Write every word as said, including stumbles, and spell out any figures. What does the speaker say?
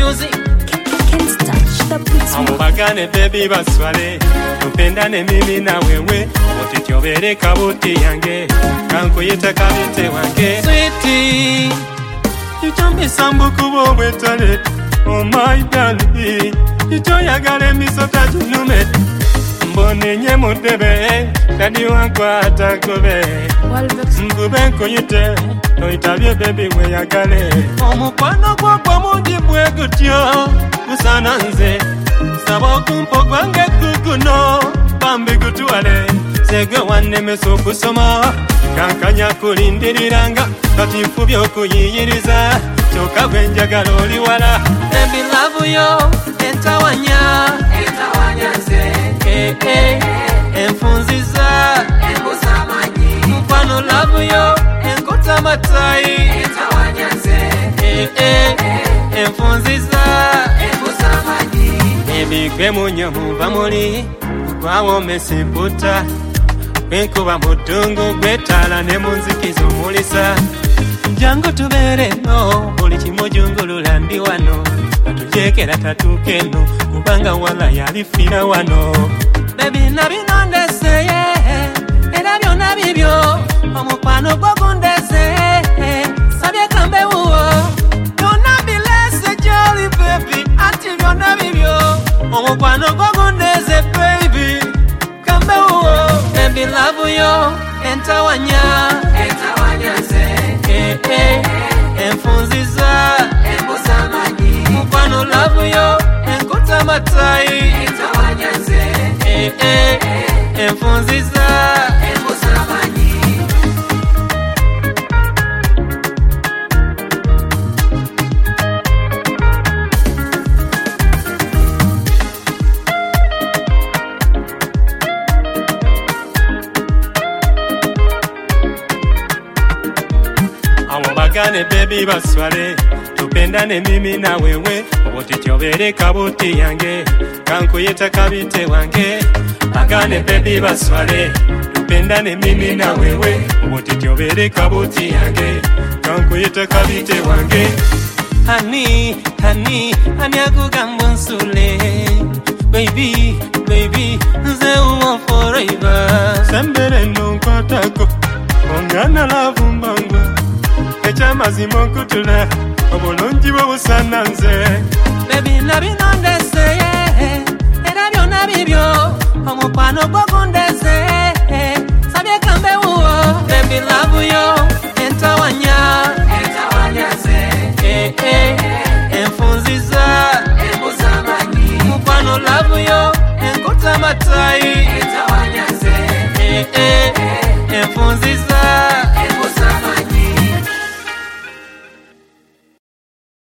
music. Can't touch the beats. Amubagane baby baswale, tupendane mimi na wewe, wote tyobere kabuti yange, kankuyita kabite wange. Sweetie, Ichombi sambu kubo wetale, oh my darling, ichoyagale misota junume, mbone nye mutebe, dadi wankwa atakobe, mbube nkuyite, no itabye baby weyagale. Omukwano kwa kwa mundi mwegutyo, usana nze, sabo kumpo gwange kukuno, bambi kutuwale, sege wane meso kusoma, kankanya kulindiriranga, kati mfubyo kuyiyiriza, choka kwenjagala oli wala. baby love yo, entawanya, Entawanya nze, eh eh, enfunziza, embuza amanyi. mukwano love yo, enkota matai, Entawanya nze, eh eh, enfunziza, embuza amanyi. Ebigwe munyo muva muli, gwawo mesimputa, kwenkuba mudungu gwetala ne munzikizo mulisa. Jango tubere no, buli kimujungulula ndi wano, katujekera tatukeno, kubanga wala yalifira wano. baby nabino ndeseye, era byonna bibyo, omukwano gwo gundeseye, sabye kambe wuwo, byonna bilese jolly baby, ati byonna bibyo, omukwano gwo gundese baby, kambe wuwo, baby love yo, entawanya, Entawanya nze, eh eh, enfunziza, embuza amanyi. mukwano love yo, enkota matai, Entawanya nze, eh eh, enfunziza, embuza amanyi. Amubagane baby baswale, tupendane mimi na wewe, wote tyobere kabuti yange, kankuyita kabite wange. Bagane baby baswale, tupendane mimi na wewe, wote tyobere kabuti yange, kankuyita kabite wange. honey, honey, ani akugamba nsule, baby, baby, nze uwo forever. Sembere nonkwatako, ongana lavumbangwa, ekyamazima okutula, obulungi bw'obusana nze. Baby nabino ndeseye, era byonna bibyo, omukwano gwo gundeseye, sabye kambe wuwo, baby love yo, entawanya, Entawanya nze, eh eh, enfunziza, embuza amanyi. mukwano love yo, enkota matai, Entawanya nze, eh eh,